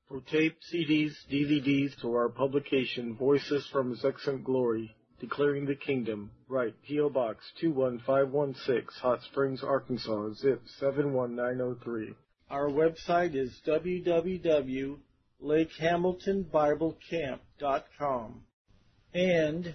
For tape, CDs, DVDs, to our publication, Voices from His Excellent Glory, Declaring the Kingdom, write P.O. Box 21516, Hot Springs, Arkansas, zip 71903. Our website is www.lakehamiltonbiblecamp.com and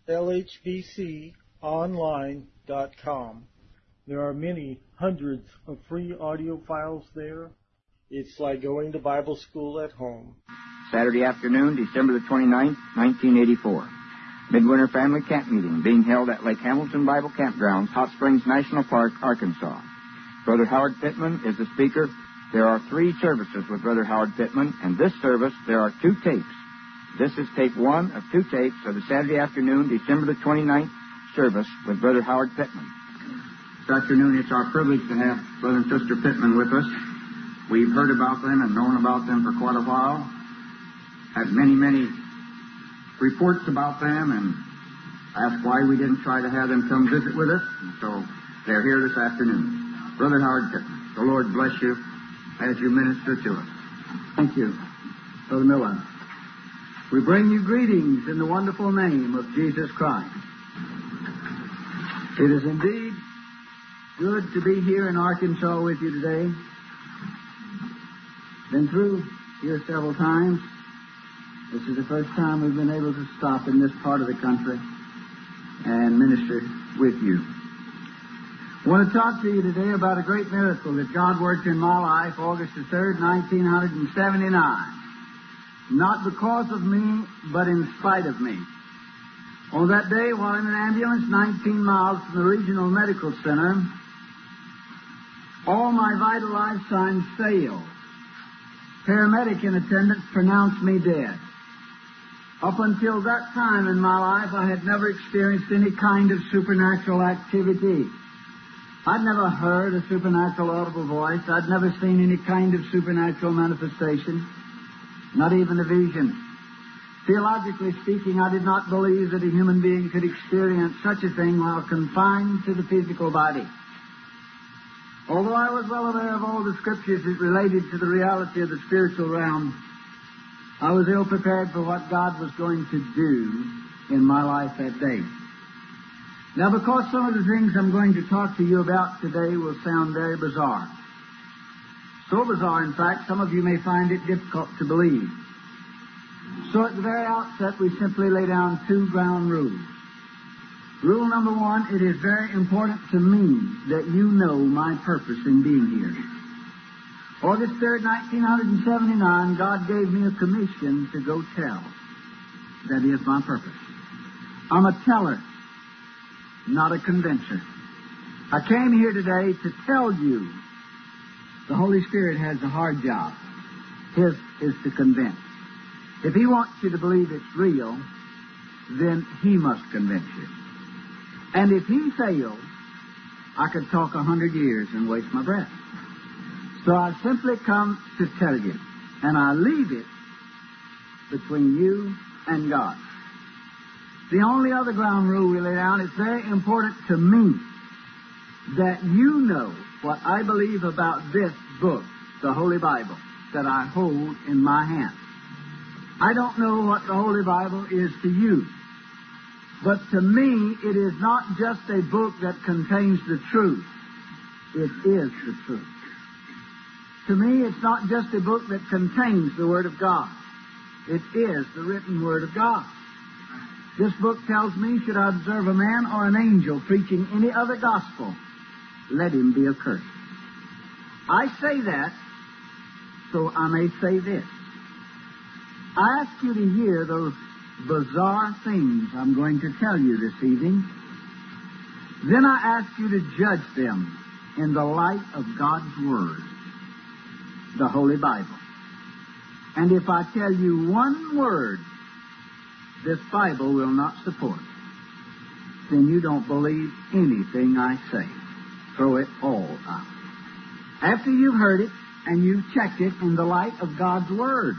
lhbconline.com. There are many hundreds of free audio files there. It's like going to Bible school at home. Saturday afternoon, December the 29th, 1984. Midwinter Family Camp Meeting being held at Lake Hamilton Bible Campgrounds, Hot Springs National Park, Arkansas. Brother Howard Pittman is the speaker. There are 3 services with Brother Howard Pittman, and this service, there are 2 tapes. This is tape 1 of 2 tapes of the Saturday afternoon, December the 29th service with Brother Howard Pittman. This afternoon, it's our privilege to have Brother and Sister Pittman with us. We've heard about them and known about them for quite a while. Had many reports about them and asked why we didn't try to have them come visit with us. And so they're here this afternoon. Brother Howard Pittman, the Lord bless you as you minister to us. Thank you, Brother Miller. We bring you greetings in the wonderful name of Jesus Christ. It is indeed good to be here in Arkansas with you today. Been through here several times. This is the first time we've been able to stop in this part of the country and minister with you. I want to talk to you today about a great miracle that God worked in my life August the 3rd, 1979. Not because of me, but in spite of me. On that day, while in an ambulance 19 miles from the regional medical center, all my vital life signs failed. Paramedic in attendance pronounced me dead. Up until that time in my life, I had never experienced any kind of supernatural activity. I'd never heard a supernatural audible voice. I'd never seen any kind of supernatural manifestation, not even a vision. Theologically speaking, I did not believe that a human being could experience such a thing while confined to the physical body. Although I was well aware of all the scriptures that related to the reality of the spiritual realm, I was ill prepared for what God was going to do in my life that day. Now, because some of the things I'm going to talk to you about today will sound very bizarre. So bizarre, in fact, some of you may find it difficult to believe. So at the very outset, we simply lay down 2 ground rules. Rule number 1, it is very important to me that you know my purpose in being here. August 3rd, 1979, God gave me a commission to go tell. That is my purpose. I'm a teller, not a convincer. I came here today to tell you the Holy Spirit has a hard job. His is to convince. If He wants you to believe it's real, then He must convince you. And if He fails, I could talk 100 years and waste my breath. So I simply come to tell you, and I leave it between you and God. The only other ground rule we lay down, it's very important to me that you know what I believe about this book, the Holy Bible, that I hold in my hand. I don't know what the Holy Bible is to you, but to me it is not just a book that contains the truth. It is the truth. To me, it's not just a book that contains the Word of God. It is the written Word of God. This book tells me, should I observe a man or an angel preaching any other gospel, let him be accursed. I say that so I may say this. I ask you to hear those bizarre things I'm going to tell you this evening. Then I ask you to judge them in the light of God's Word, the Holy Bible. And if I tell you one word this Bible will not support, then you don't believe anything I say. Throw it all out. After you've heard it and you've checked it in the light of God's Word,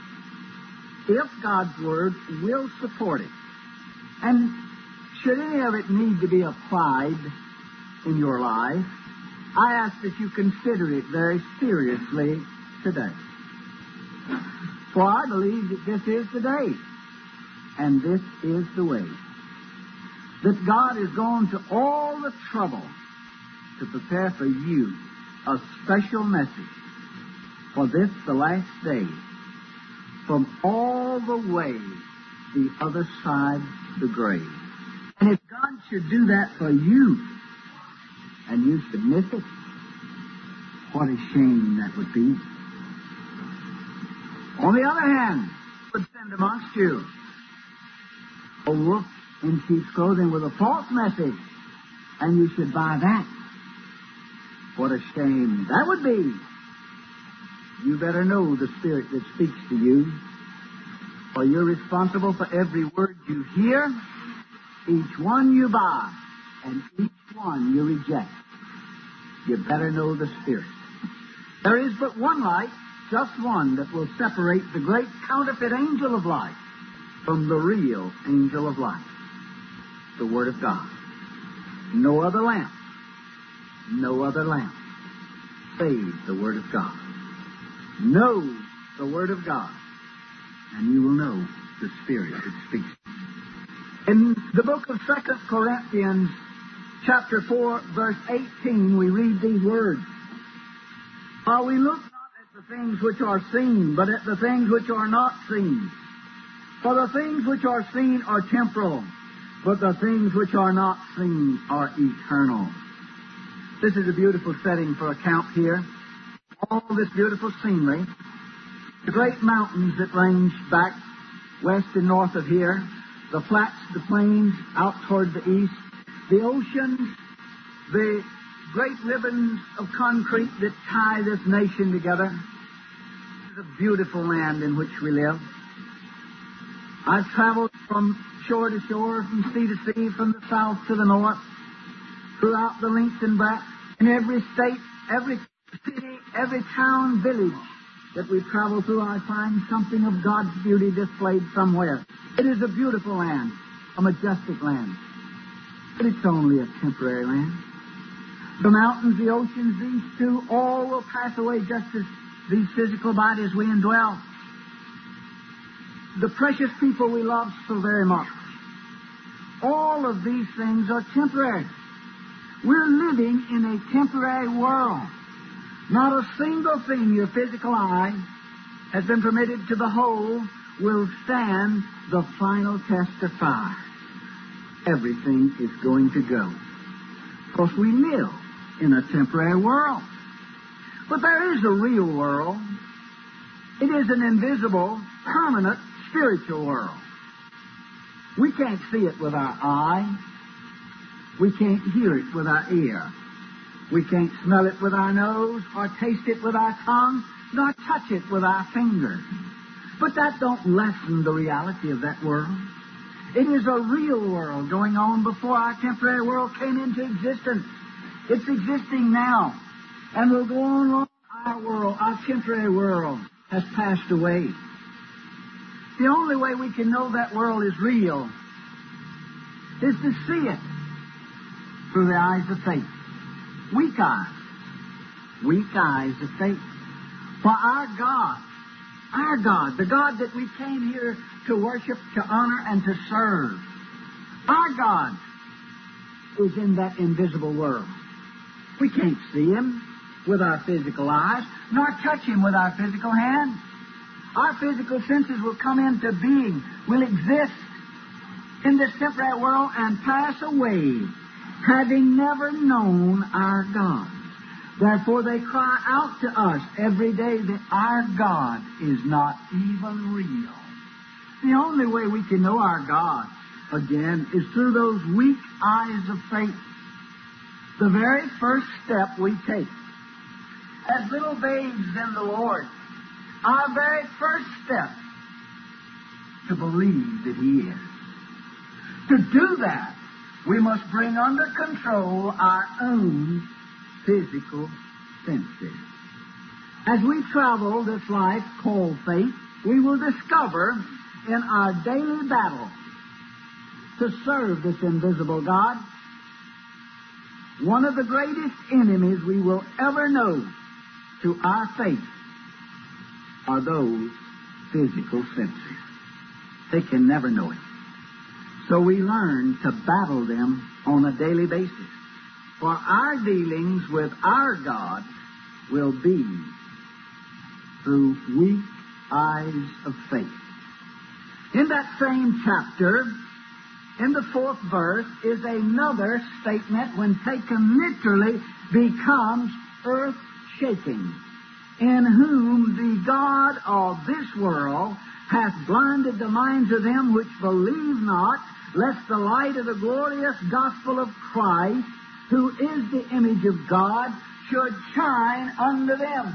if God's Word will support it, and should any of it need to be applied in your life, I ask that you consider it very seriously today. For I believe that this is the day, and this is the way, that God is going to all the trouble to prepare for you a special message for this, the last day, from all the way the other side the grave. And if God should do that for you, and you should miss it, what a shame that would be. On the other hand, he would send amongst you a wolf in sheep's clothing with a false message, and you should buy that. What a shame that would be. You better know the Spirit that speaks to you, for you're responsible for every word you hear, each one you buy, and each one you reject. You better know the Spirit. There is but one light, just one, that will separate the great counterfeit angel of light from the real angel of light, the Word of God. No other lamp, no other lamp, save the Word of God. Know the Word of God, and you will know the Spirit that speaks. In the book of 2 Corinthians, chapter 4, verse 18, we read these words. For we look not at the things which are seen, but at the things which are not seen. For the things which are seen are temporal, but the things which are not seen are eternal. This is a beautiful setting for a camp here. All this beautiful scenery. The great mountains that range back west and north of here. The flats, the plains out toward the east. The oceans. The great ribbons of concrete that tie this nation together. This is a beautiful land in which we live. I've traveled from shore to shore, from sea to sea, from the south to the north, throughout the length and breadth, in every state, every city, every town, village that we travel through, I find something of God's beauty displayed somewhere. It is a beautiful land, a majestic land, but it's only a temporary land. The mountains, the oceans, these two, all will pass away just as these physical bodies we indwell. The precious people we love so very much. All of these things are temporary. We're living in a temporary world. Not a single thing your physical eye has been permitted to behold will stand the final test of fire. Everything is going to go. Of course, we live in a temporary world. But there is a real world. It is an invisible, permanent, spiritual world. We can't see it with our eye. We can't hear it with our ear. We can't smell it with our nose, or taste it with our tongue, nor touch it with our fingers. But that don't lessen the reality of that world. It is a real world going on before our temporary world came into existence. It's existing now, and will go on long. Our world, our temporary world, has passed away. The only way we can know that world is real is to see it through the eyes of faith. Weak eyes of faith. For our God, the God that we came here to worship, to honor, and to serve, our God is in that invisible world. We can't see Him with our physical eyes, nor touch Him with our physical hands. Our physical senses will come into being, will exist in this temporary world and pass away, having never known our God. Therefore they cry out to us every day that our God is not even real. The only way we can know our God, again, is through those weak eyes of faith. The very first step we take as little babes in the Lord, our very first step, to believe that He is. To do that, we must bring under control our own physical senses. As we travel this life called faith, we will discover in our daily battle to serve this invisible God, one of the greatest enemies we will ever know to our faith are those physical senses. They can never know it. So we learn to battle them on a daily basis. For our dealings with our God will be through weak eyes of faith. In that same chapter, in the 4th verse, is another statement, when taken literally, becomes earth-shaking. In whom the God of this world hath blinded the minds of them which believe not, lest the light of the glorious gospel of Christ, who is the image of God, should shine unto them.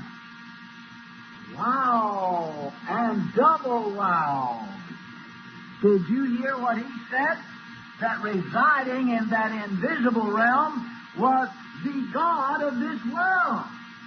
Wow! And double wow! Did you hear what he said? That residing in that invisible realm was the God of this world.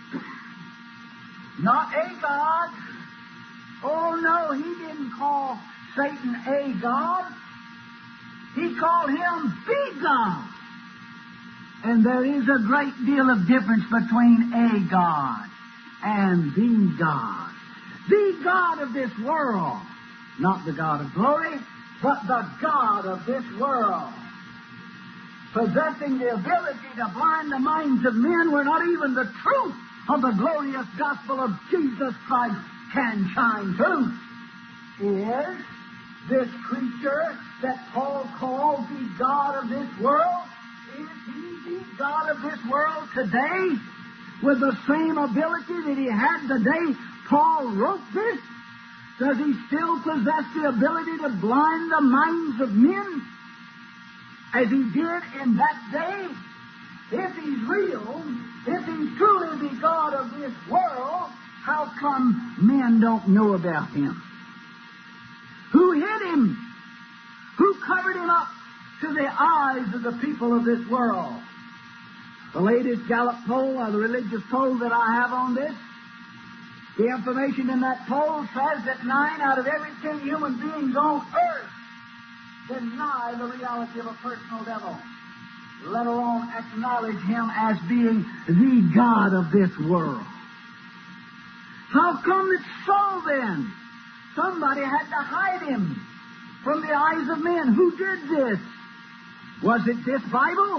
Not a God. Oh, no, he didn't call Satan a God. He called him the God. And there is a great deal of difference between a God and the God. The God of this world. Not the God of glory, but the God of this world. Possessing the ability to blind the minds of men where not even the truth of the glorious gospel of Jesus Christ can shine through, is this creature that Paul calls the God of this world. Is he the God of this world today with the same ability that he had the day Paul wrote this? Does he still possess the ability to blind the minds of men as he did in that day? If he's real, if he's truly the God of this world, how come men don't know about him? Who hid him? Who covered him up to the eyes of the people of this world? The latest Gallup poll, or the religious poll that I have on this, the information in that poll says that 9 out of every 10 human beings on earth deny the reality of a personal devil, let alone acknowledge him as being the God of this world. How come it's so then? Somebody had to hide him from the eyes of men. Who did this? Was it this Bible?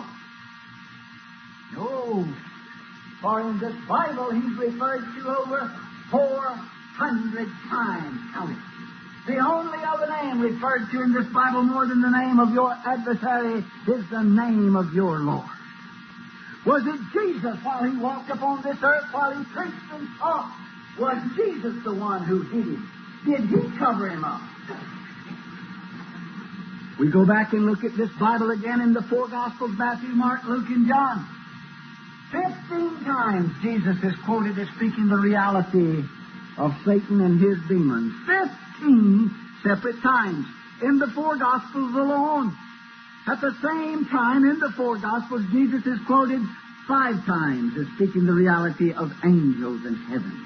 No. For in this Bible he's referred to over 400 times. Count it. The only other name referred to in this Bible more than the name of your adversary is the name of your Lord. Was it Jesus while he walked upon this earth, while he preached and taught? Was Jesus the one who hid him? Did he cover him up? We go back and look at this Bible again in the 4 Gospels, Matthew, Mark, Luke, and John. 15 times Jesus is quoted as speaking the reality of Satan and his demons. 15 separate times in the 4 Gospels alone. At the same time, in the 4 Gospels, Jesus is quoted 5 times as speaking the reality of angels in heaven.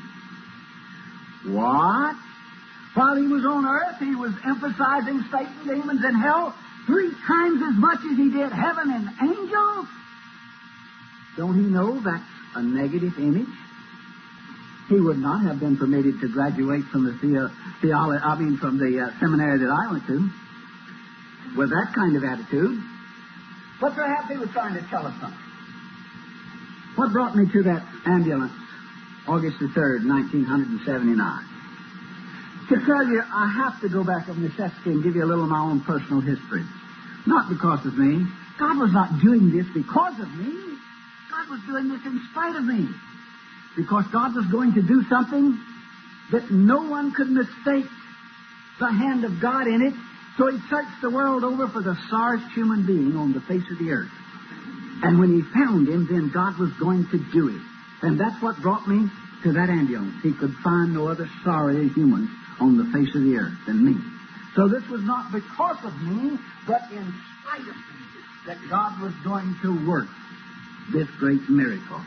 What? While he was on earth, he was emphasizing Satan, demons, and hell 3 times as much as he did heaven and angels. Don't he know that's a negative image? He would not have been permitted to graduate from the seminary that I went to with that kind of attitude. But perhaps he was trying to tell us something. What brought me to that ambulance, August the 3rd, 1979? To tell you, I have to go back of necessity and give you a little of my own personal history. Not because of me. God was not doing this because of me. God was doing this in spite of me. Because God was going to do something that no one could mistake the hand of God in it. So he searched the world over for the sorriest human being on the face of the earth. And when he found him, then God was going to do it. And that's what brought me to that ambulance. He could find no other sorry human on the face of the earth than me. So this was not because of me, but in spite of me, that God was going to work this great miracle.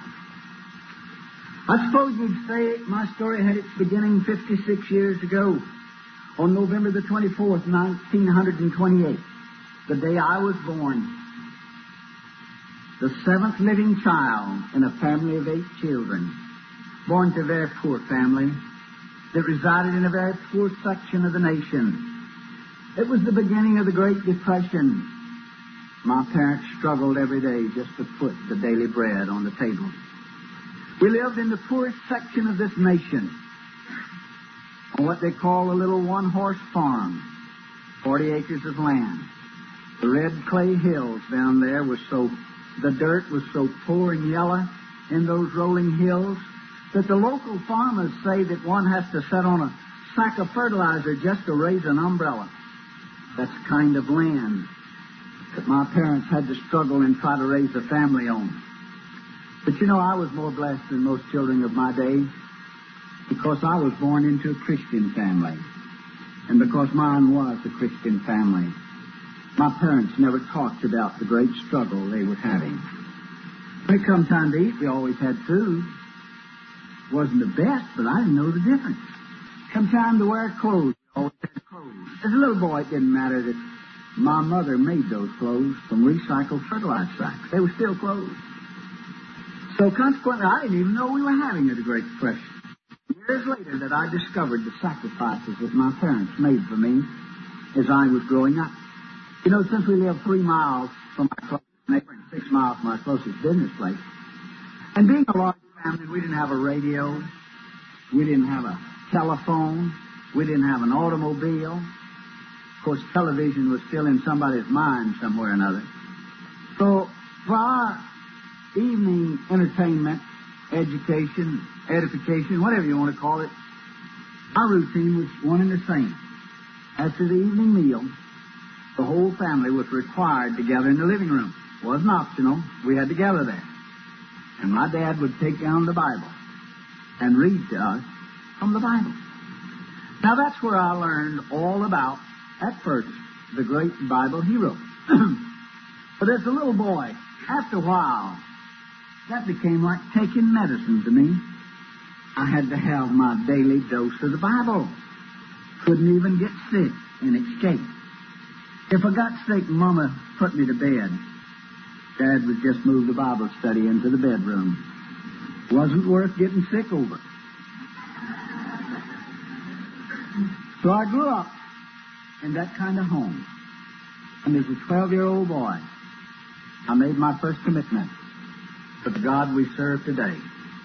I suppose you'd say my story had its beginning 56 years ago, on November the 24th, 1928, the day I was born. The 7th living child in a family of 8 children, born to a very poor family. that resided in a very poor section of the nation. It was the beginning of the Great Depression. My parents struggled every day just to put the daily bread on the table. We lived in the poorest section of this nation, on what they call a little one-horse farm, 40 acres of land. The red clay hills down there the dirt was so poor and yellow in those rolling hills that the local farmers say that one has to sit on a sack of fertilizer just to raise an umbrella. That's the kind of land that my parents had to struggle and try to raise a family on. But you know, I was more blessed than most children of my day because I was born into a Christian family. And because mine was a Christian family, my parents never talked about the great struggle they were having. When it come time to eat, we always had food. It wasn't the best, but I didn't know the difference. Come time to wear clothes, we always had clothes. As a little boy, it didn't matter that my mother made those clothes from recycled fertilizer sacks. They were still clothes. So consequently, I didn't even know we were having a Great Depression. Years later that I discovered the sacrifices that my parents made for me as I was growing up. You know, since we lived 3 miles from my closest neighbor and 6 miles from my closest business place, and being a large family, we didn't have a radio, we didn't have a telephone, we didn't have an automobile. Of course, television was still in somebody's mind somewhere or another. So, for our evening entertainment, education, edification, whatever you want to call it, our routine was one and the same. After the evening meal, the whole family was required to gather in the living room. It wasn't optional. We had to gather there. And my dad would take down the Bible and read to us from the Bible. Now, that's where I learned all about, at first, the great Bible hero. But as a little boy, after a while, that became like taking medicine to me. I had to have my daily dose of the Bible. Couldn't even get sick and escape. If I got sick, Mama put me to bed. Dad would just move the Bible study into the bedroom. Wasn't worth getting sick over. So I grew up in that kind of home. And as a 12-year-old boy, I made my first commitment to the God we serve today.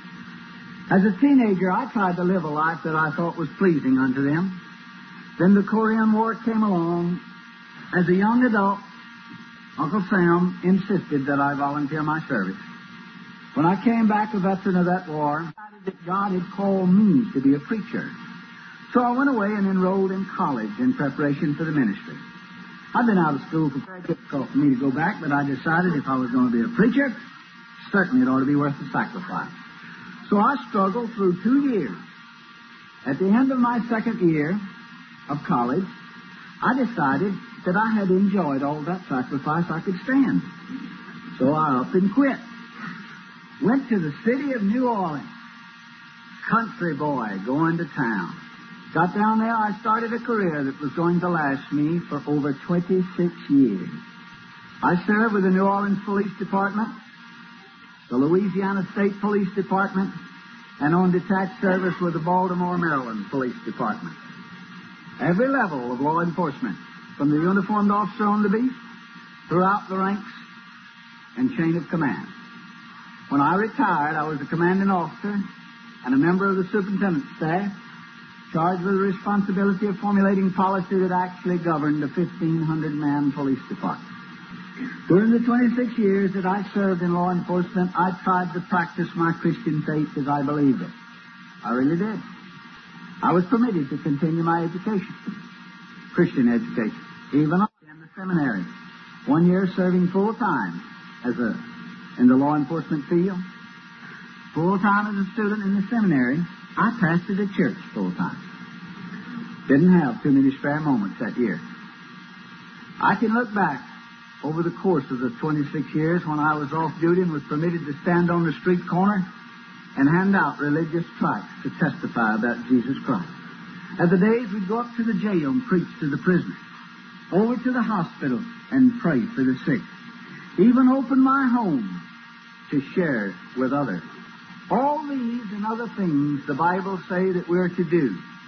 As a teenager, I tried to live a life that I thought was pleasing unto them. Then the Korean War came along. As a young adult, Uncle Sam insisted that I volunteer my service. When I came back a veteran of that war, I decided that God had called me to be a preacher. So I went away and enrolled in college in preparation for the ministry. I'd been out of school for very difficult for me to go back, but I decided if I was going to be a preacher, certainly it ought to be worth the sacrifice. So I struggled through 2 years. At the end of my second year of college, I decided that I had enjoyed all that sacrifice I could stand. So I up and quit. Went to the city of New Orleans. Country boy going to town. Got down there, I started a career that was going to last me for over 26 years. I served with the New Orleans Police Department, the Louisiana State Police Department, and on detached service with the Baltimore, Maryland Police Department. Every level of law enforcement, from the uniformed officer on the beat, throughout the ranks and chain of command. When I retired, I was a commanding officer and a member of the superintendent's staff, charged with the responsibility of formulating policy that actually governed the 1,500-man police department. During the 26 years that I served in law enforcement, I tried to practice my Christian faith as I believed it. I really did. I was permitted to continue my education, Christian education, even in the seminary. 1 year serving full-time in the law enforcement field. Full-time as a student in the seminary. I pastored a church full-time. Didn't have too many spare moments that year. I can look back over the course of the 26 years when I was off duty and was permitted to stand on the street corner and hand out religious tracts to testify about Jesus Christ. At the days we'd go up to the jail and preach to the prisoners, over to the hospital and pray for the sick, even open my home to share with others. All these and other things the Bible say that we're to do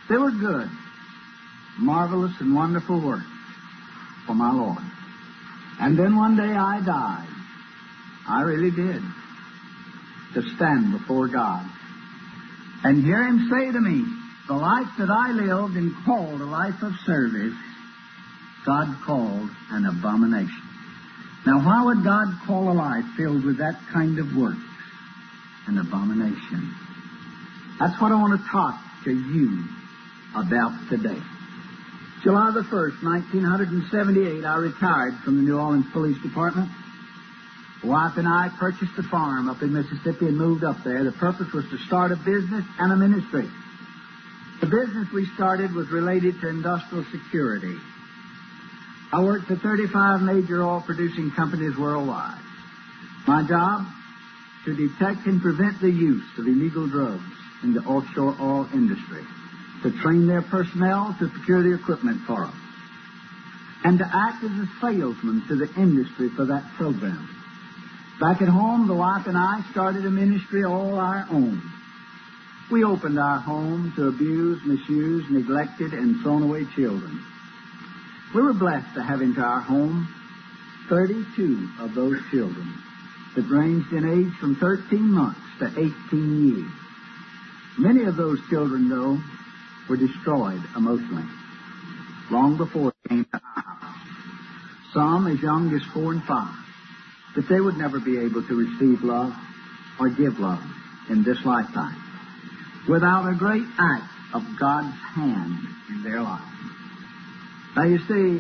They were good, marvelous and wonderful works for my Lord. And then one day I died. I really did. To stand before God and hear Him say to me, the life that I lived and called a life of service, God called an abomination. Now, why would God call a life filled with that kind of work an abomination? That's what I want to talk to you about today. July the 1st, 1978, I retired from the New Orleans Police Department. The wife and I purchased a farm up in Mississippi and moved up there. The purpose was to start a business and a ministry. The business we started was related to industrial security. I worked for 35 major oil-producing companies worldwide. My job, to detect and prevent the use of illegal drugs in the offshore oil industry, to train their personnel to procure the equipment for them, and to act as a salesman to the industry for that program. Back at home, the wife and I started a ministry all our own. We opened our home to abused, misused, neglected, and thrown away children. We were blessed to have into our home 32 of those children that ranged in age from 13 months to 18 years. Many of those children, though, were destroyed emotionally long before they came to our house. Some as young as 4 and 5. That they would never be able to receive love or give love in this lifetime without a great act of God's hand in their lives. Now, you see,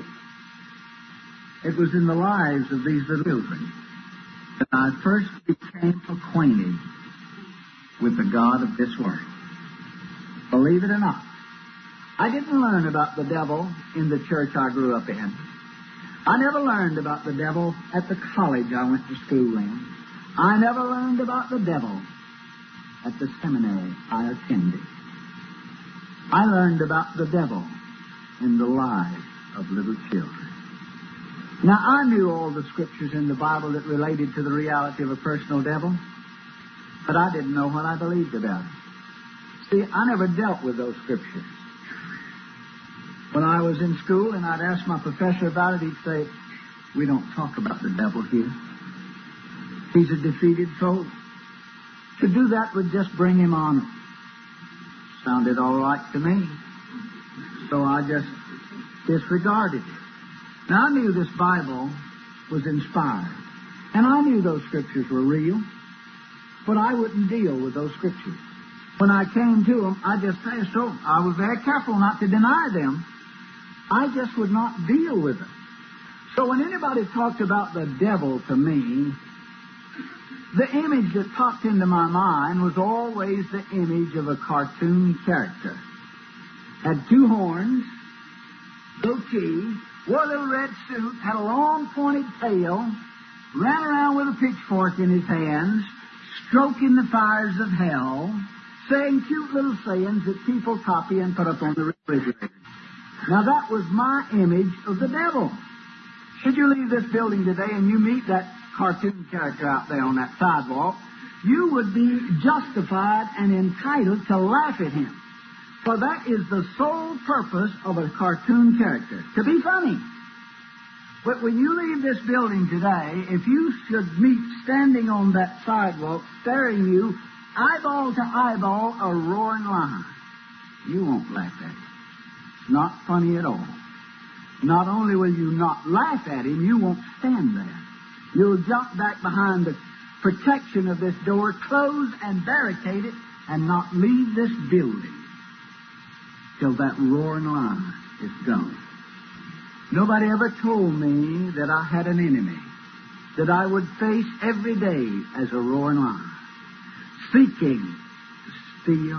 it was in the lives of these little children that I first became acquainted with the God of this world. Believe it or not, I didn't learn about the devil in the church I grew up in. I never learned about the devil at the college I went to school in. I never learned about the devil at the seminary I attended. I learned about the devil in the lives of little children. Now, I knew all the scriptures in the Bible that related to the reality of a personal devil, but I didn't know what I believed about it. See, I never dealt with those scriptures. When I was in school and I'd ask my professor about it, he'd say, we don't talk about the devil here. He's a defeated foe. To do that would just bring him honor. Sounded all right to me. So I just disregarded it. Now, I knew this Bible was inspired. And I knew those scriptures were real. But I wouldn't deal with those scriptures. When I came to them, I just said so. I was very careful not to deny them. I just would not deal with them. So when anybody talked about the devil to me, the image that popped into my mind was always the image of a cartoon character. Had 2 horns, goatee, wore a little red suit, had a long pointed tail, ran around with a pitchfork in his hands, stroking the fires of hell, saying cute little sayings that people copy and put up on the refrigerator. Now, that was my image of the devil. Should you leave this building today and you meet that cartoon character out there on that sidewalk, you would be justified and entitled to laugh at him. For that is the sole purpose of a cartoon character, to be funny. But when you leave this building today, if you should meet standing on that sidewalk, staring you, eyeball to eyeball, a roaring lion, you won't laugh at him. Not funny at all. Not only will you not laugh at him, you won't stand there. You'll jump back behind the protection of this door, close and barricade it, and not leave this building till that roaring lion is gone. Nobody ever told me that I had an enemy that I would face every day as a roaring lion, seeking to steal,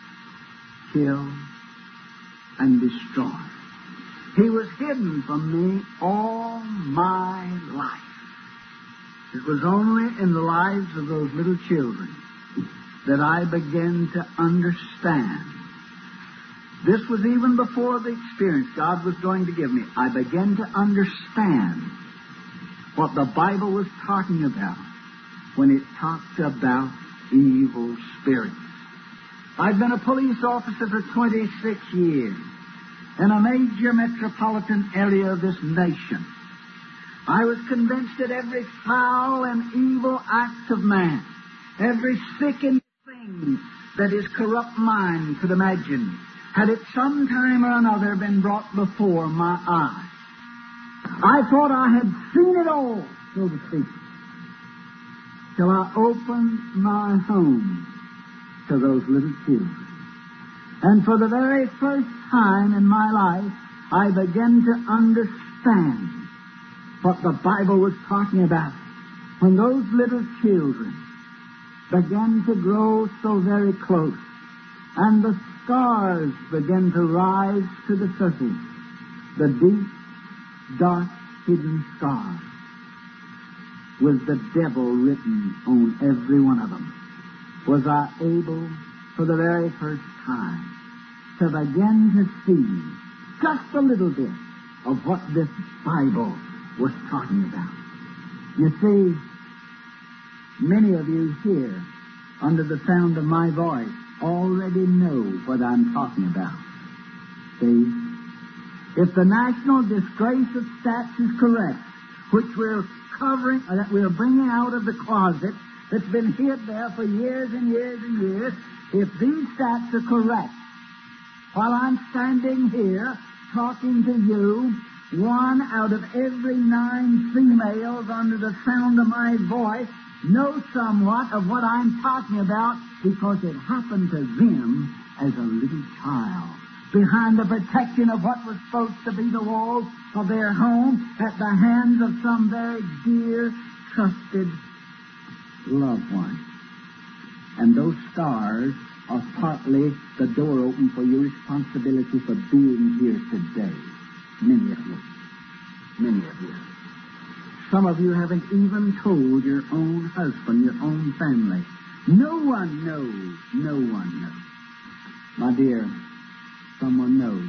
kill, and destroy. He was hidden from me all my life. It was only in the lives of those little children that I began to understand. This was even before the experience God was going to give me. I began to understand what the Bible was talking about when it talked about evil spirits. I've been a police officer for 26 years in a major metropolitan area of this nation. I was convinced that every foul and evil act of man, every sickening thing that his corrupt mind could imagine, had at some time or another been brought before my eyes. I thought I had seen it all, so to speak, till I opened my home to those little children. And for the very first time in my life, I began to understand what the Bible was talking about when those little children began to grow so very close, and the scars began to rise to the surface, the deep, dark, hidden scars, with the devil written on every one of them. Was I able, for the very first time, to begin to see just a little bit of what this Bible was talking about. You see, many of you here, under the sound of my voice, already know what I'm talking about. See? If the national disgrace of stats is correct, which we're covering, or that we're bringing out of the closet, that's been hid there for years and years and years, if these stats are correct, while I'm standing here talking to you, 1 out of every 9 females under the sound of my voice know somewhat of what I'm talking about because it happened to them as a little child, behind the protection of what was supposed to be the walls of their home, at the hands of some very dear, trusted loved one. And those scars are partly the door open for your responsibility for being here today. Many of you. Many of you. Some of you haven't even told your own husband, your own family. No one knows. No one knows. My dear, someone knows.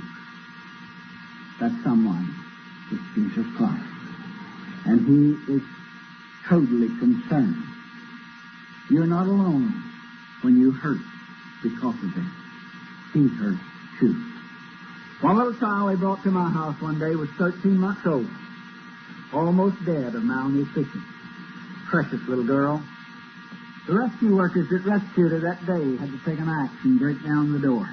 That someone is Jesus Christ. And He is totally concerned. You're not alone when you hurt because of this. He hurt too. One little child they brought to my house one day was 13 months old, almost dead of malnutrition. Precious little girl. The rescue workers that rescued her that day had to take an axe and break down the door.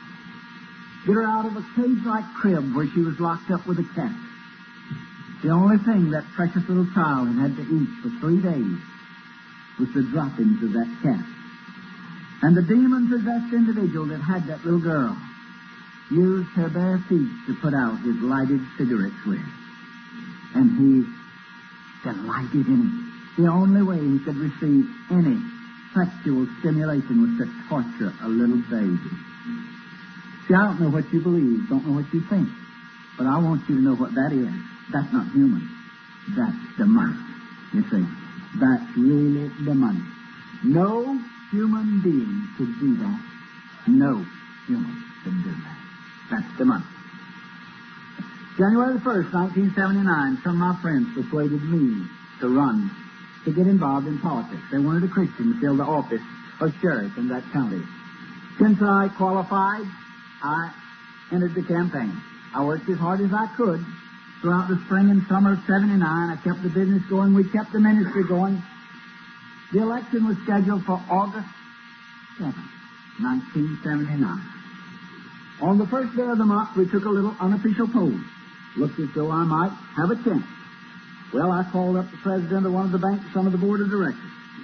Get her out of a cage-like crib where she was locked up with a cat. The only thing that precious little child had to eat for 3 days was the droppings of that cat. And the demon-possessed individual that had that little girl used her bare feet to put out his lighted cigarettes with. And he delighted in it. The only way he could receive any sexual stimulation was to torture a little baby. See, I don't know what you believe, don't know what you think, but I want you to know what that is. That's not human. That's demonic. You see, that's really demonic. No human being could do that. No human could do that. That's demonic. January the 1st, 1979, some of my friends persuaded me to run, to get involved in politics. They wanted a Christian to fill the office of sheriff in that county. Since I qualified, I entered the campaign. I worked as hard as I could throughout the spring and summer of 79. I kept the business going. We kept the ministry going. The election was scheduled for August 7, 1979. On the first day of the month, we took a little unofficial poll. Looked as though I might have a chance. Well, I called up the president of one of the banks, some of the board of directors,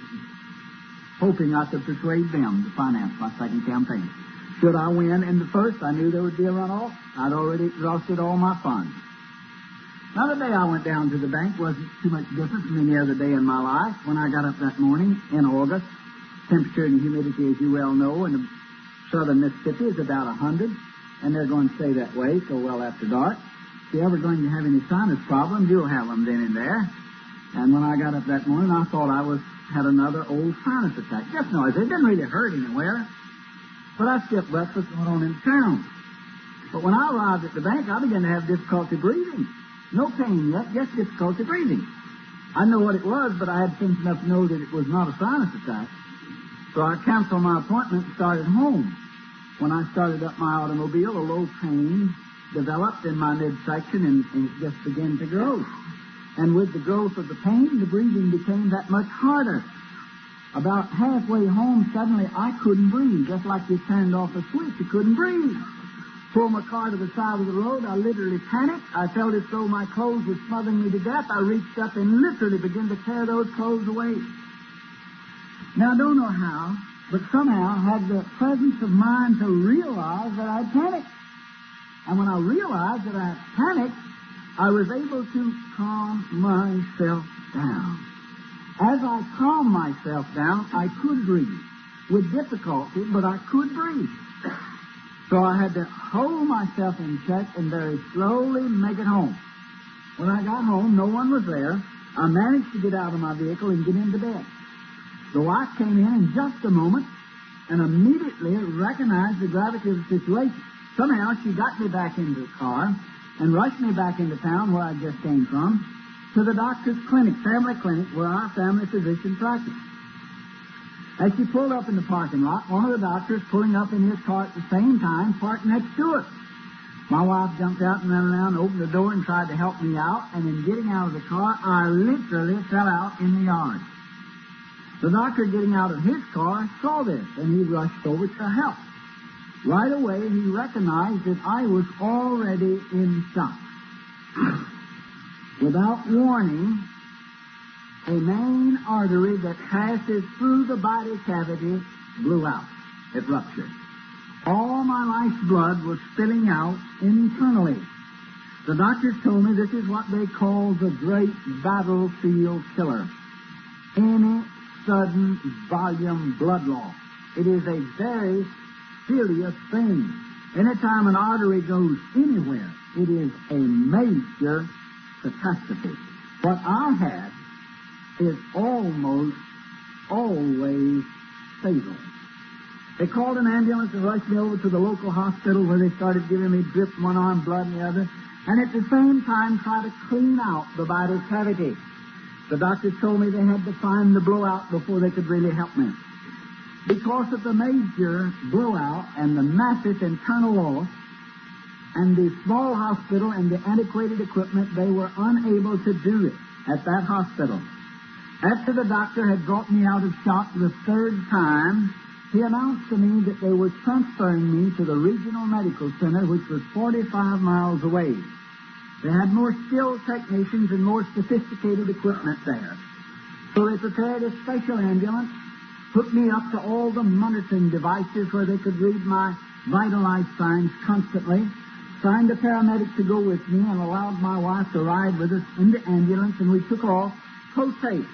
hoping I could persuade them to finance my second campaign. Should I win in the first, I knew there would be a runoff. I'd already exhausted all my funds. Now, the day I went down to the bank wasn't too much different from any other day in my life. When I got up that morning in August, temperature and humidity, as you well know, in the southern Mississippi is about 100, and they're going to stay that way till well after dark. If you're ever going to have any sinus problems, you'll have them then and there. And when I got up that morning, I thought I had another old sinus attack. Just noise. It didn't really hurt anywhere. But I skipped breakfast and went on into town. But when I arrived at the bank, I began to have difficulty breathing. No pain yet, just difficulty breathing. I know what it was, but I had sense enough to know that it was not a sinus attack. So I canceled my appointment and started home. When I started up my automobile, a low pain developed in my midsection and it just began to grow. And with the growth of the pain, the breathing became that much harder. About halfway home, suddenly I couldn't breathe, just like you turned off a switch. You couldn't breathe. Pulled my car to the side of the road. I literally panicked. I felt as though my clothes were smothering me to death. I reached up and literally began to tear those clothes away. Now, I don't know how, but somehow I had the presence of mind to realize that I panicked. And when I realized that I panicked, I was able to calm myself down. As I calmed myself down, I could breathe. With difficulty, but I could breathe. So I had to hold myself in check and very slowly make it home. When I got home, no one was there. I managed to get out of my vehicle and get into bed. The wife came in just a moment and immediately recognized the gravity of the situation. Somehow she got me back into the car and rushed me back into town where I just came from to the doctor's clinic, family clinic, where our family physician practiced. As she pulled up in the parking lot, one of the doctors pulling up in his car at the same time parked next to us. My wife jumped out and ran around, opened the door, and tried to help me out, and in getting out of the car, I literally fell out in the yard. The doctor getting out of his car saw this, and he rushed over to help. Right away, he recognized that I was already in shock. Without warning, a main artery that passes through the body cavity blew out. It ruptured. All my life's blood was spilling out internally. The doctors told me this is what they call the great battlefield killer. Any sudden volume blood loss. It is a very serious thing. Anytime an artery goes anywhere, it is a major catastrophe. What I had is almost always fatal. They called an ambulance and rushed me over to the local hospital where they started giving me drip in one arm, blood in the other, and at the same time try to clean out the body cavity. The doctors told me they had to find the blowout before they could really help me. Because of the major blowout and the massive internal loss and the small hospital and the antiquated equipment, they were unable to do it at that hospital. After the doctor had brought me out of shock the third time, he announced to me that they were transferring me to the regional medical center, which was 45 miles away. They had more skilled technicians and more sophisticated equipment there. So they prepared a special ambulance, hooked me up to all the monitoring devices where they could read my vital life signs constantly, signed a paramedic to go with me, and allowed my wife to ride with us in the ambulance, and we took off post-haste.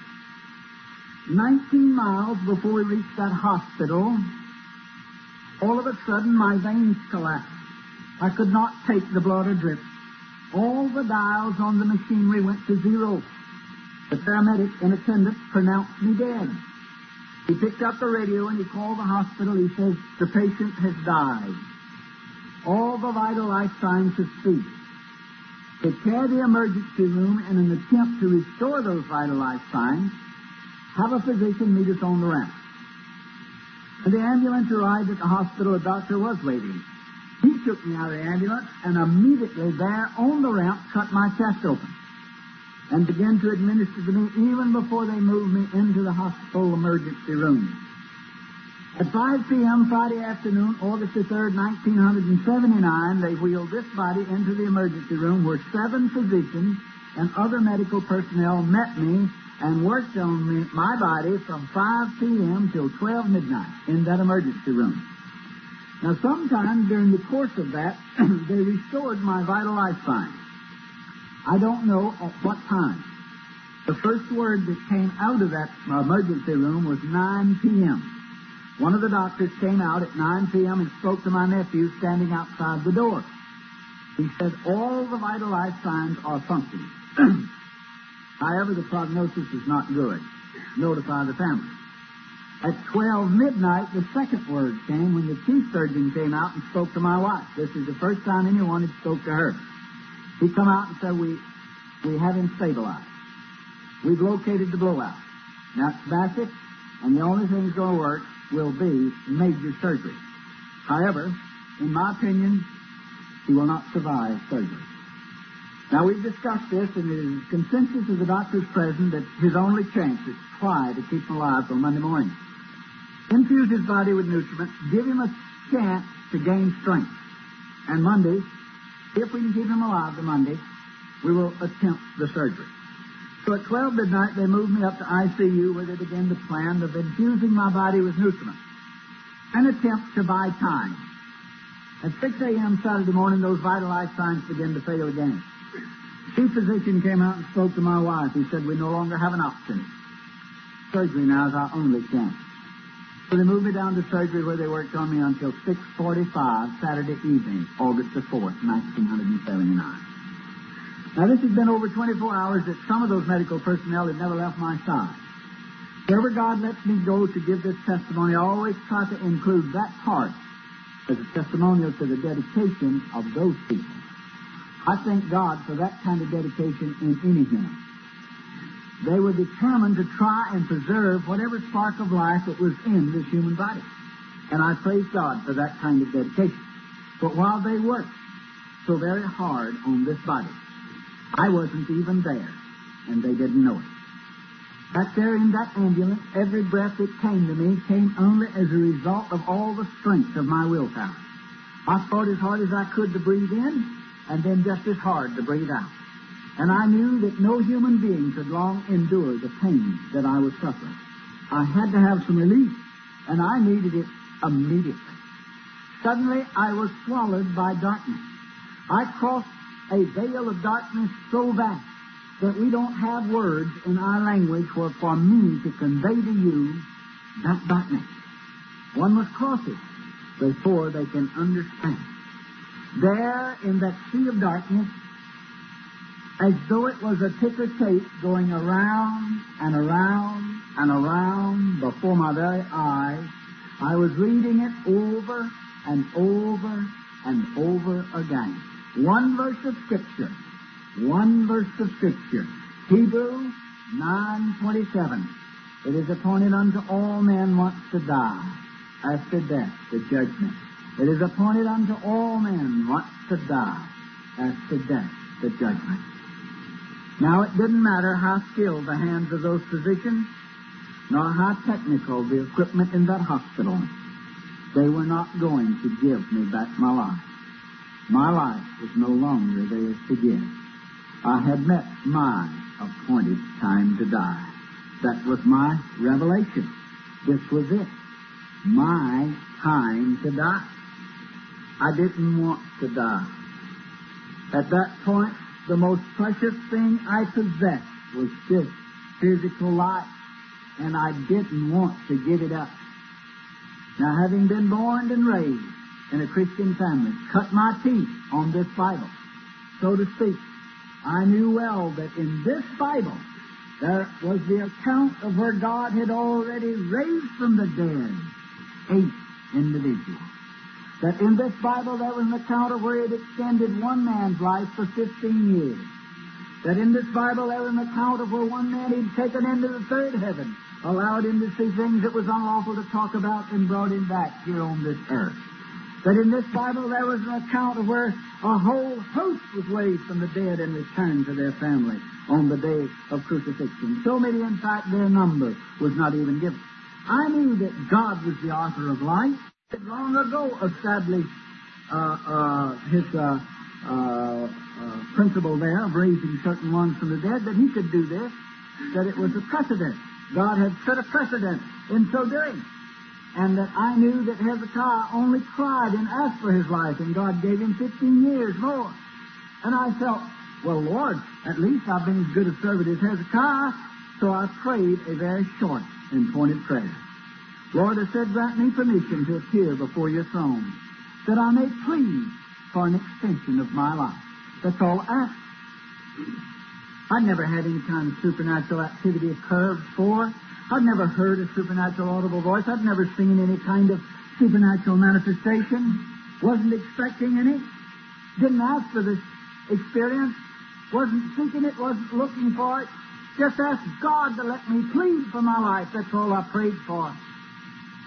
19 miles before we reached that hospital, all of a sudden my veins collapsed. I could not take the blood or drip. All the dials on the machinery went to zero. The paramedic in attendance pronounced me dead. He picked up the radio and he called the hospital. He says, the patient has died. All the vital life signs have ceased. Prepare the emergency room in an attempt to restore those vital life signs. Have a physician meet us on the ramp. When the ambulance arrived at the hospital, a doctor was waiting. He took me out of the ambulance and immediately there on the ramp cut my chest open and began to administer to me even before they moved me into the hospital emergency room. At 5 p.m. Friday afternoon, August the 3rd, 1979, they wheeled this body into the emergency room where 7 physicians and other medical personnel met me and worked on my body from 5 p.m. till 12 midnight in that emergency room. Now, sometime during the course of that, they restored my vital life signs. I don't know at what time. The first word that came out of that emergency room was 9 p.m. One of the doctors came out at 9 p.m. and spoke to my nephew standing outside the door. He said, all the vital life signs are functioning. However, the prognosis is not good. Notify the family. At 12 midnight, the second word came when the chief surgeon came out and spoke to my wife. This is the first time anyone had spoke to her. He come out and said, we have him stabilized. We've located the blowout. Now it's massive, and the only thing that's going to work will be major surgery. However, in my opinion, he will not survive surgery. Now, we've discussed this, and it is consensus of the doctors present that his only chance is to try to keep him alive till Monday morning. Infuse his body with nutriment, give him a chance to gain strength. And Monday, if we can keep him alive to Monday, we will attempt the surgery. So at 12 midnight, they moved me up to ICU, where they began the plan of infusing my body with nutriment. An attempt to buy time. At 6 a.m. Saturday morning, those vitalized signs began to fail again. The chief physician came out and spoke to my wife. He said, we no longer have an option. Surgery now is our only chance. So they moved me down to surgery, where they worked on me until 6:45 Saturday evening, August the 4th, 1979. Now, this has been over 24 hours that some of those medical personnel had never left my side. Wherever God lets me go to give this testimony, I always try to include that part as a testimonial to the dedication of those people. I thank God for that kind of dedication in any human. They were determined to try and preserve whatever spark of life that was in this human body. And I praise God for that kind of dedication. But while they worked so very hard on this body, I wasn't even there, and they didn't know it. Back there in that ambulance, every breath that came to me came only as a result of all the strength of my willpower. I fought as hard as I could to breathe in, and then just as hard to breathe out. And I knew that no human being could long endure the pain that I was suffering. I had to have some relief, and I needed it immediately. Suddenly, I was swallowed by darkness. I crossed a veil of darkness so vast that we don't have words in our language for me to convey to you that darkness. One must cross it before they can understand. There, in that sea of darkness, as though it was a ticker tape going around and around and around before my very eyes, I was reading it over and over and over again. One verse of Scripture. Hebrews 9:27. It is appointed unto all men once to die, after death, the judgment. It is appointed unto all men once to die, after death, the judgment. Now, it didn't matter how skilled the hands of those physicians, nor how technical the equipment in that hospital. They were not going to give me back my life. My life was no longer theirs to give. I had met my appointed time to die. That was my revelation. This was it. My time to die. I didn't want to die. At that point, the most precious thing I possessed was this physical life, and I didn't want to give it up. Now, having been born and raised in a Christian family, cut my teeth on this Bible, so to speak, I knew well that in this Bible there was the account of where God had already raised from the dead 8 individuals. That in this Bible there was an account of where He had extended one man's life for 15 years. That in this Bible there was an account of where one man He'd taken into the third heaven, allowed him to see things that was unlawful to talk about, and brought him back here on this earth. That in this Bible there was an account of where a whole host was raised from the dead and returned to their family on the day of crucifixion. So many, in fact, their number was not even given. I knew that God was the author of life. He had long ago established His principle there of raising certain ones from the dead, that He could do this, that it was a precedent. God had set a precedent in so doing. And that I knew that Hezekiah only cried and asked for his life, and God gave him 15 years more. And I felt, well, Lord, at least I've been as good a servant as Hezekiah. So I prayed a very short and pointed prayer. Lord, I said, grant me permission to appear before your throne, that I may plead for an extension of my life. That's all I asked. I'd never had any kind of supernatural activity occur before. I'd never heard a supernatural audible voice. I'd never seen any kind of supernatural manifestation. Wasn't expecting any. Didn't ask for this experience. Wasn't seeking it. Wasn't looking for it. Just asked God to let me plead for my life. That's all I prayed for.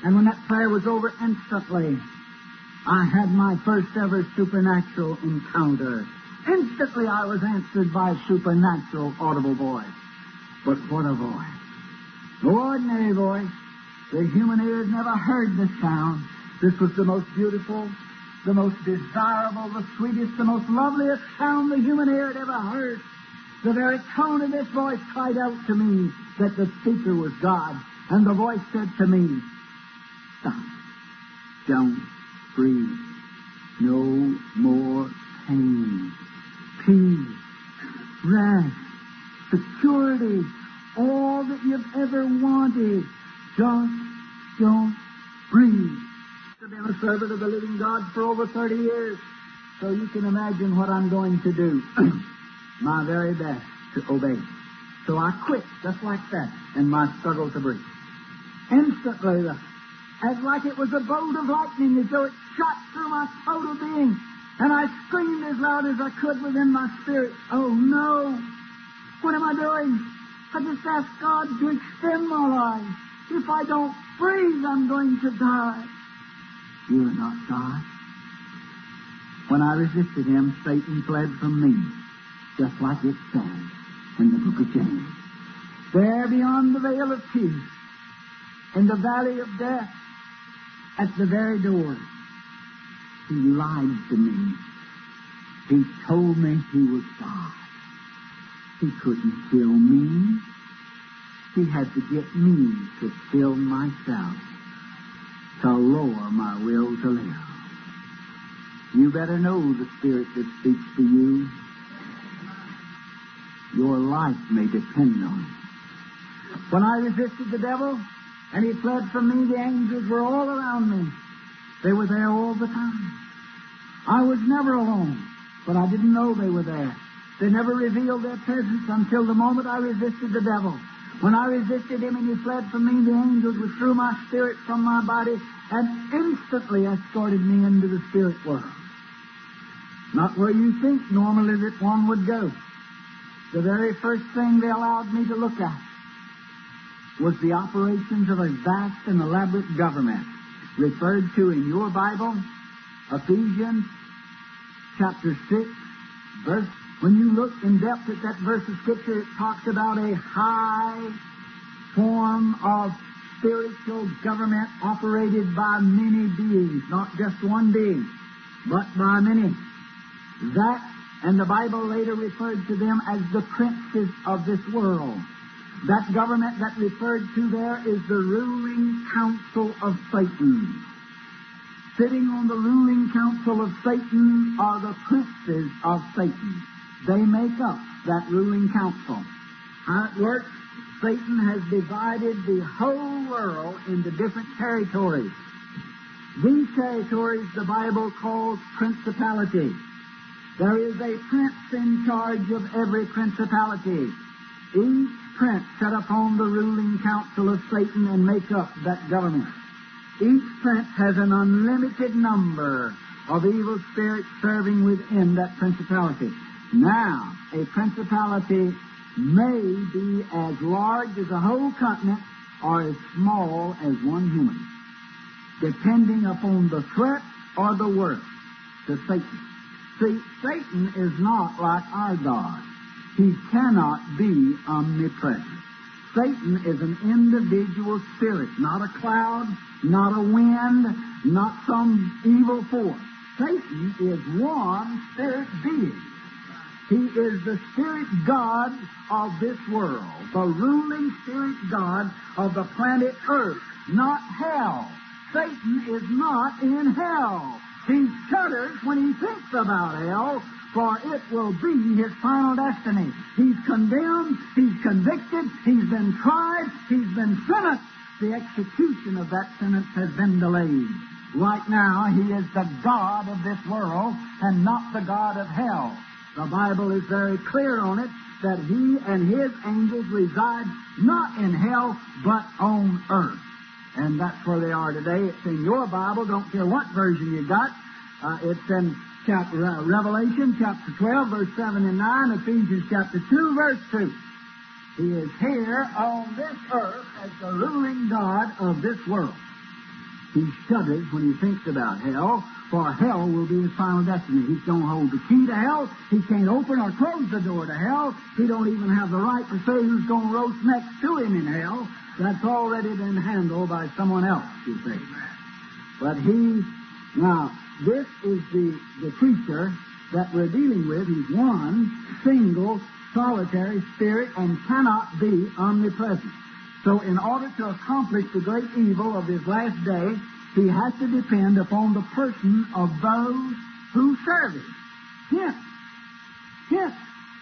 And when that prayer was over, instantly, I had my first ever supernatural encounter. Instantly I was answered by a supernatural audible voice. But what a voice. No ordinary voice. The human ear has never heard this sound. This was the most beautiful, the most desirable, the sweetest, the most loveliest sound the human ear had ever heard. The very tone of this voice cried out to me that the speaker was God. And the voice said to me, stop. Don't breathe. No more pain. Peace. Rest. Security. All that you've ever wanted. Just don't breathe. I've been a servant of the living God for over 30 years. So you can imagine what I'm going to do. My very best to obey. So I quit just like that in my struggle to breathe. Instantly, as like it was a bolt of lightning, as though it shot through my total being. And I screamed as loud as I could within my spirit, oh no! What am I doing? I just asked God to extend my life. If I don't breathe, I'm going to die. You are not God. When I resisted him, Satan fled from me, just like it says in the book of James. There beyond the veil of tears, in the valley of death, at the very door, he lied to me. He told me he was God. He couldn't kill me. He had to get me to kill myself, to lower my will to live. You better know the Spirit that speaks to you. Your life may depend on it. When I resisted the devil and he fled from me, the angels were all around me. They were there all the time. I was never alone, but I didn't know they were there. They never revealed their presence until the moment I resisted the devil. When I resisted him and he fled from me, the angels withdrew my spirit from my body and instantly escorted me into the spirit world. Not where you think normally that one would go. The very first thing they allowed me to look at was the operations of a vast and elaborate government referred to in your Bible, Ephesians chapter 6, verse. When you look in depth at that verse of Scripture, it talks about a high form of spiritual government operated by many beings, not just one being, but by many. That, and the Bible later referred to them as the princes of this world. That government that referred to there is the ruling council of Satan. Sitting on the ruling council of Satan are the princes of Satan. They make up that ruling council. How it works, Satan has divided the whole world into different territories. These territories the Bible calls principalities. There is a prince in charge of every principality. Each prince set upon the ruling council of Satan and make up that government. Each prince has an unlimited number of evil spirits serving within that principality. Now, a principality may be as large as a whole continent or as small as one human, depending upon the threat or the worth to Satan. See, Satan is not like our God. He cannot be omnipresent. Satan is an individual spirit, not a cloud, not a wind, not some evil force. Satan is one spirit being. He is the spirit god of this world, the ruling spirit god of the planet Earth, not hell. Satan is not in hell. He shudders when he thinks about hell, for it will be his final destiny. He's condemned, he's convicted, he's been tried, he's been sentenced. The execution of that sentence has been delayed. Right now, he is the god of this world and not the god of hell. The Bible is very clear on it that he and his angels reside not in hell, but on earth. And that's where they are today. It's in your Bible. Don't care what version you got. It's in Revelation chapter 12, verse 7 and 9, Ephesians chapter 2, verse 2. He is here on this earth as the ruling God of this world. He shudders when he thinks about hell, for hell will be his final destiny. He don't hold the key to hell. He can't open or close the door to hell. He don't even have the right to say who's going to roast next to him in hell. That's already been handled by someone else, you see. But now, this is the creature that we're dealing with. He's one single, solitary spirit and cannot be omnipresent. So in order to accomplish the great evil of his last day, he has to depend upon the person of those who serve him. His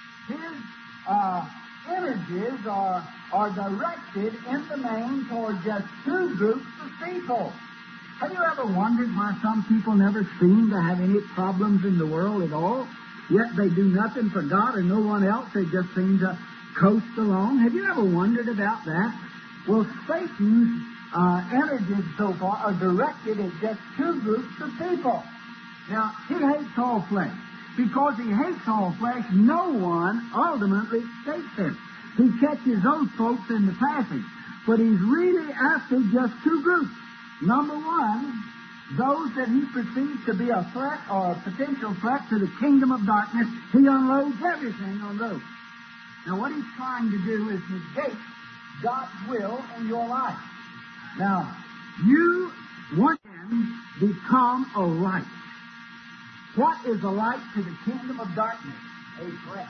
energies are directed in the main toward just two groups of people. Have you ever wondered why some people never seem to have any problems in the world at all? Yet they do nothing for God and no one else. They just seem to coast along. Have you ever wondered about that? Well, Satan's energies so far are directed at just two groups of people. Now, he hates all flesh. Because he hates all flesh, no one ultimately escapes him. He catches those folks in the passage. But he's really after just two groups. Number one, those that he perceives to be a threat or a potential threat to the kingdom of darkness, he unloads everything on those. Now, what he's trying to do is negate God's will in your life. Now, you once again become a light. What is a light to the kingdom of darkness? A threat.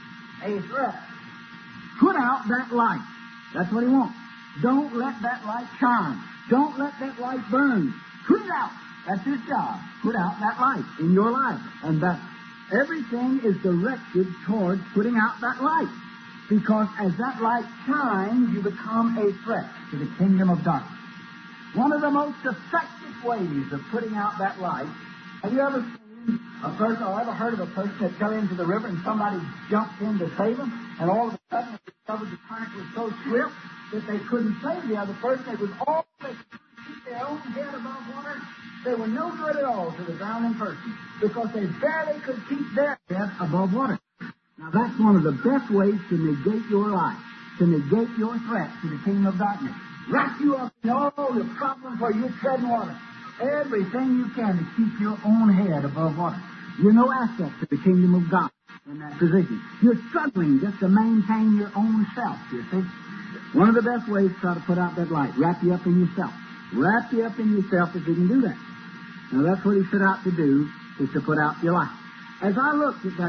A threat. Put out that light. That's what he wants. Don't let that light shine. Don't let that light burn. Put it out. That's his job. Put out that light in your life. And that everything is directed towards putting out that light. Because as that light shines, you become a threat to the kingdom of darkness. One of the most effective ways of putting out that light, have you ever seen a person, or ever heard of a person that fell into the river and somebody jumped in to save him, and all of a sudden they discovered the current was so swift that they couldn't save the other person. It was all they could keep their own head above water. They were no good at all to the drowning person because they barely could keep their head above water. Now, that's one of the best ways to negate your life, to negate your threat to the kingdom of darkness. Wrap you up in all the problems where you're treading water. Everything you can to keep your own head above water. You're no asset to the kingdom of God in that position. You're struggling just to maintain your own self, you see. One of the best ways to try to put out that light, wrap you up in yourself. Wrap you up in yourself if you can do that. Now, that's what he set out to do, is to put out your light. As I looked at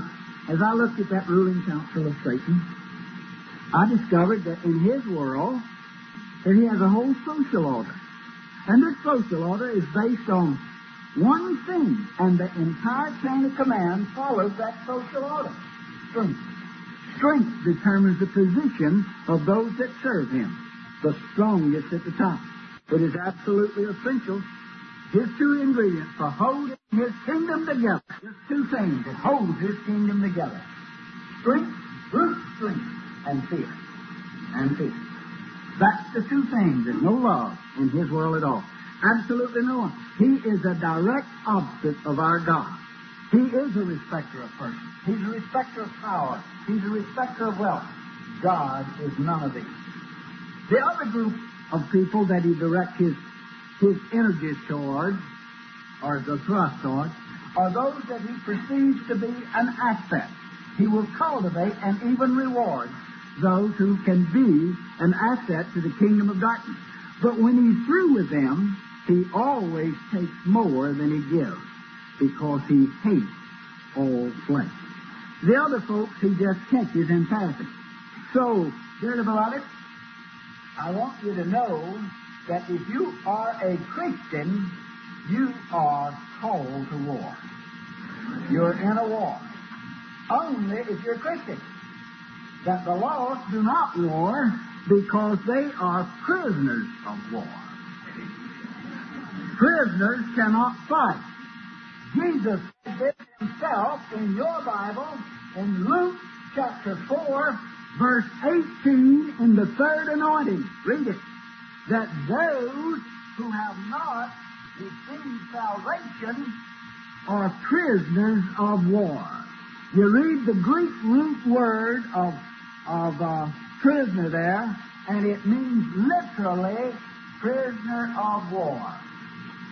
that ruling council of Satan, I discovered that in his world, that he has a whole social order. And this social order is based on one thing, and the entire chain of command follows that social order. Strength. Strength determines the position of those that serve him. The strongest at the top. It is absolutely essential. His two ingredients for holding his kingdom together. Just two things that holds his kingdom together. Strength, brute strength, and fear. And fear. That's the two things. There's no love in his world at all. Absolutely no one. He is a direct opposite of our God. He is a respecter of persons. He's a respecter of power. He's a respecter of wealth. God is none of these. The other group of people that he directs his energies toward, or the thrust toward, are those that he perceives to be an asset. He will cultivate and even reward those who can be an asset to the kingdom of darkness. But when he's through with them, he always takes more than he gives, because he hates all flesh. The other folks he just catches in passing. So, dearly beloved, I want you to know that if you are a Christian, you are called to war. You're in a war. Only if you're a Christian. That the lost do not war because they are prisoners of war. Prisoners cannot fight. Jesus said this himself in your Bible in Luke chapter 4, verse 18 in the third anointing. Read it. That those who have not received salvation are prisoners of war. You read the Greek root word of prisoner there, and it means literally prisoner of war.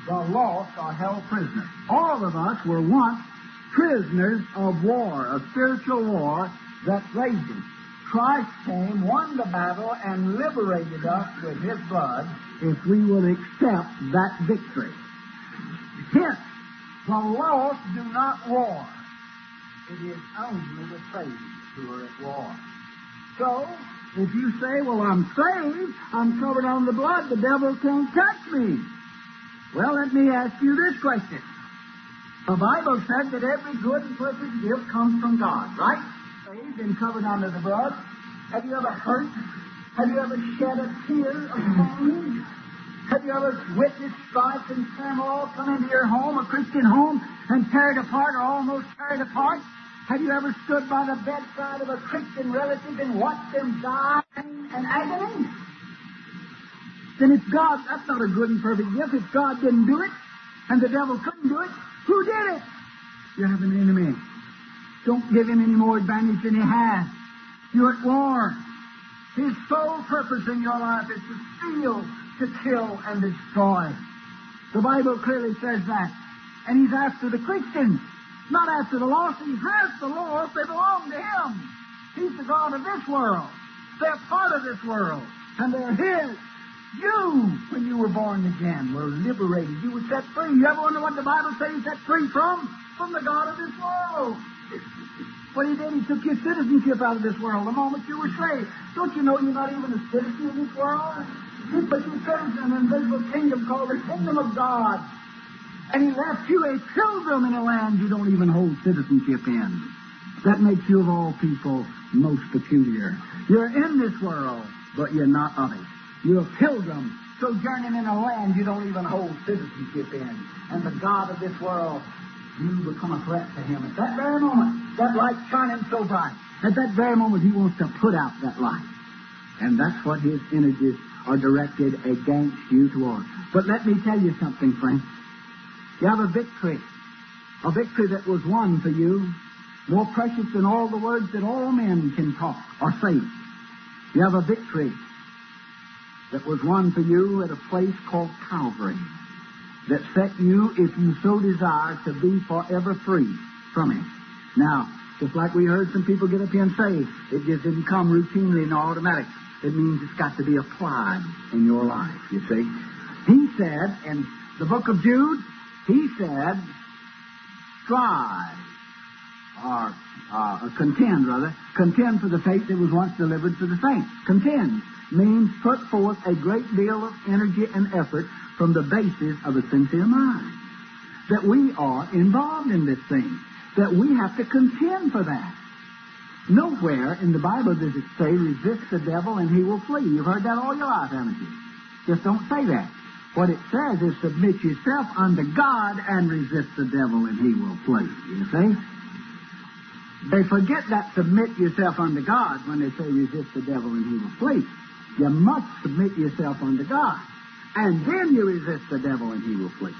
the lost are held prisoners. All of us were once prisoners of war, of spiritual war that's raging. Christ came, won the battle, and liberated us with His blood if we will accept that victory. Hence, the lost do not war. It is only the saved who are at war. So, if you say, well, I'm saved, I'm covered on the blood, the devil can't touch me. Well, let me ask you this question. The Bible said that every good and perfect gift comes from God, right? Saved and covered under the blood. Have you ever hurt? Have you ever shed a tear of pain? Have you ever witnessed strife and turmoil come into your home, a Christian home, and tear it apart or almost tear it apart? Have you ever stood by the bedside of a Christian relative and watched them die in agony? Then if God, that's not a good and perfect gift. If God didn't do it, and the devil couldn't do it, who did it? You have an enemy. Don't give him any more advantage than he has. You're at war. His sole purpose in your life is to steal, to kill, and destroy. The Bible clearly says that. And He's after the Christians, not after the lost. He has the lost. They belong to Him. He's the God of this world. They're part of this world. And they're His. You, when you were born again, were liberated. You were set free. You ever wonder what the Bible says He set free from? From the God of this world. What He did, He took your citizenship out of this world the moment you were saved. Don't you know you're not even a citizen of this world? But you're citizen in an invisible kingdom called the kingdom of God. And He left you a pilgrim in a land you don't even hold citizenship in. That makes you of all people most peculiar. You're in this world, but you're not of it. You're a pilgrim sojourning in a land you don't even hold citizenship in. And the God of this world, you become a threat to Him. At that very moment, that light shining so bright, at that very moment He wants to put out that light. And that's what His energies are directed against you toward. But let me tell you something, friend. You have a victory that was won for you, more precious than all the words that all men can talk or say. You have a victory that was won for you at a place called Calvary, that set you, if you so desire, to be forever free from it. Now, just like we heard some people get up here and say, it just didn't come routinely and automatic. It means it's got to be applied in your life, you see. He said, in the book of Jude, He said, strive, or contend for the faith that was once delivered to the saints. Contend means put forth a great deal of energy and effort from the basis of a sincere mind. That we are involved in this thing. That we have to contend for that. Nowhere in the Bible does it say, resist the devil and he will flee. You've heard that all your life, haven't you? Just don't say that. What it says is submit yourself unto God and resist the devil and he will flee. You see? They forget that submit yourself unto God when they say resist the devil and he will flee. You must submit yourself unto God. And then you resist the devil and he will flee.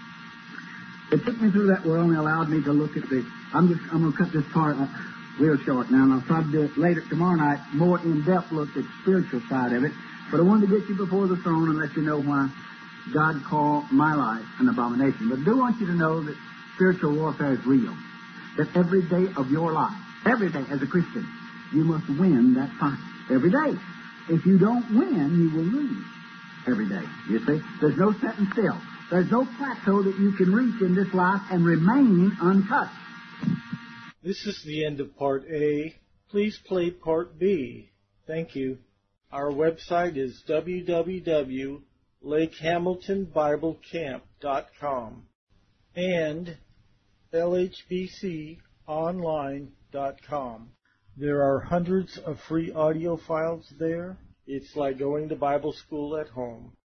It took me through that world and allowed me to look at the... I'm going to cut this part real short now, and I'll try to do it later tomorrow night, more in-depth look at the spiritual side of it. But I wanted to get you before the throne and let you know why God called my life an abomination. But I do want you to know that spiritual warfare is real. That every day of your life, every day as a Christian, you must win that fight. Every day. If you don't win, you will lose. Every day. You see? There's no setting still. There's no plateau that you can reach in this life and remain untouched. This is the end of Part A. Please play Part B. Thank you. Our website is www.lakehamiltonbiblecamp.com and lhbconline.com. There are hundreds of free audio files there. It's like going to Bible school at home.